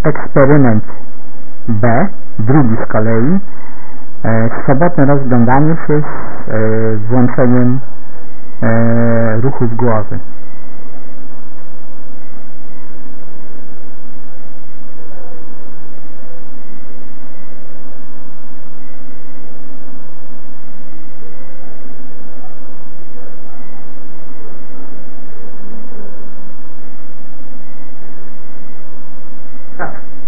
Eksperyment B, drugi z kolei, swobodne rozglądanie się z włączeniem ruchów głowy.